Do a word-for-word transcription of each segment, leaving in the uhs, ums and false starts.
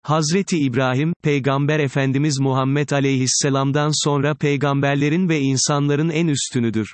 Hazreti İbrahim, Peygamber Efendimiz Muhammed Aleyhisselam'dan sonra peygamberlerin ve insanların en üstünüdür.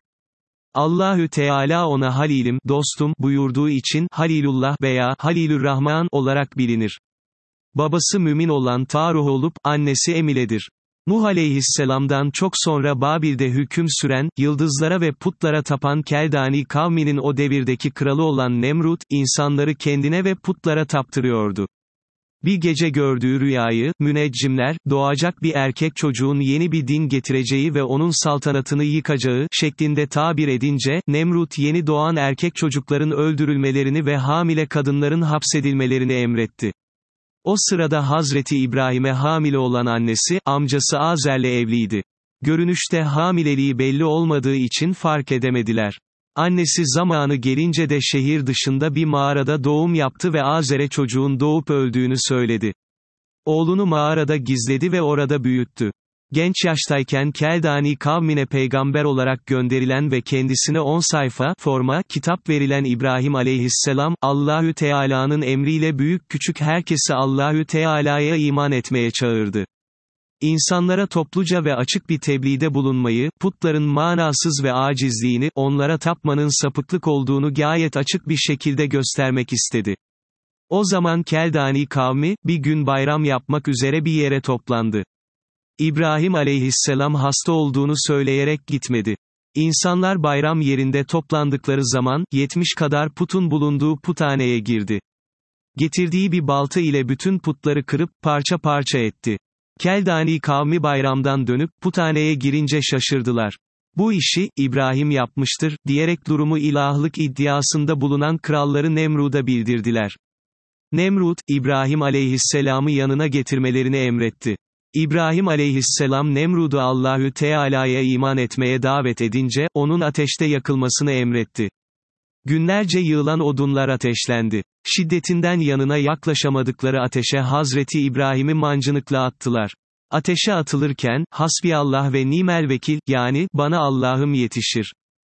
Allahü Teala ona Halilim, dostum, buyurduğu için, Halilullah veya Halilürrahman olarak bilinir. Babası mümin olan Taruh olup, annesi Emile'dir. Nuh aleyhisselamdan çok sonra Babil'de hüküm süren, yıldızlara ve putlara tapan Keldani kavminin o devirdeki kralı olan Nemrut, insanları kendine ve putlara taptırıyordu. Bir gece gördüğü rüyayı, müneccimler, doğacak bir erkek çocuğun yeni bir din getireceği ve onun saltanatını yıkacağı, şeklinde tabir edince, Nemrut yeni doğan erkek çocukların öldürülmelerini ve hamile kadınların hapsedilmelerini emretti. O sırada Hazreti İbrahim'e hamile olan annesi, amcası Azer'le evliydi. Görünüşte hamileliği belli olmadığı için fark edemediler. Annesi zamanı gelince de şehir dışında bir mağarada doğum yaptı ve Azer'e çocuğun doğup öldüğünü söyledi. Oğlunu mağarada gizledi ve orada büyüttü. Genç yaştayken Keldani kavmine peygamber olarak gönderilen ve kendisine on sayfa, forma, kitap verilen İbrahim aleyhisselam, Allahü Teala'nın emriyle büyük küçük herkesi Allahü Teala'ya iman etmeye çağırdı. İnsanlara topluca ve açık bir tebliğde bulunmayı, putların manasız ve acizliğini, onlara tapmanın sapıklık olduğunu gayet açık bir şekilde göstermek istedi. O zaman Keldani kavmi, bir gün bayram yapmak üzere bir yere toplandı. İbrahim aleyhisselam hasta olduğunu söyleyerek gitmedi. İnsanlar bayram yerinde toplandıkları zaman, yetmiş kadar putun bulunduğu puthaneye girdi. Getirdiği bir balta ile bütün putları kırıp, parça parça etti. Keldani kavmi bayramdan dönüp, puthaneye girince şaşırdılar. Bu işi, İbrahim yapmıştır, diyerek durumu ilahlık iddiasında bulunan kralları Nemrud'a bildirdiler. Nemrut, İbrahim aleyhisselamı yanına getirmelerini emretti. İbrahim aleyhisselam Nemrud'u Allahü Teala'ya iman etmeye davet edince, onun ateşte yakılmasını emretti. Günlerce yığılan odunlar ateşlendi. Şiddetinden yanına yaklaşamadıkları ateşe Hazreti İbrahim'i mancınıkla attılar. Ateşe atılırken, Hasbiyallah ve nimel vekil, yani, bana Allah'ım yetişir.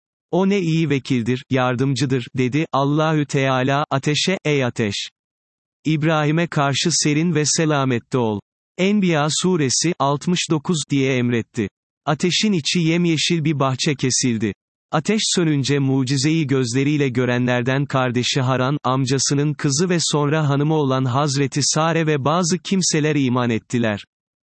O ne iyi vekildir, yardımcıdır, dedi, Allahü Teala, ateşe, ey ateş! İbrahim'e karşı serin ve selamette ol. Enbiya suresi, altmış dokuz, diye emretti. Ateşin içi yemyeşil bir bahçe kesildi. Ateş sönünce mucizeyi gözleriyle görenlerden kardeşi Haran, amcasının kızı ve sonra hanımı olan Hazreti Sare ve bazı kimseler iman ettiler.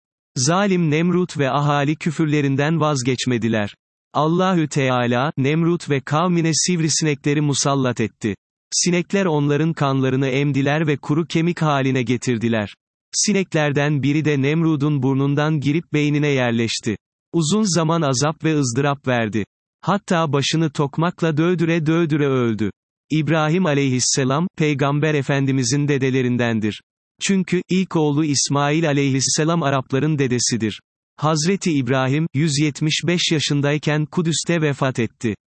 Zalim Nemrut ve ahali küfürlerinden vazgeçmediler. Allahü Teala, Nemrut ve kavmine sivrisinekleri musallat etti. Sinekler onların kanlarını emdiler ve kuru kemik haline getirdiler. Sineklerden biri de Nemrud'un burnundan girip beynine yerleşti. Uzun zaman azap ve ızdırap verdi. Hatta başını tokmakla dövdüre dövdüre öldü. İbrahim aleyhisselam, Peygamber Efendimizin dedelerindendir. Çünkü, ilk oğlu İsmail aleyhisselam Arapların dedesidir. Hazreti İbrahim, yüz yetmiş beş yaşındayken Kudüs'te vefat etti.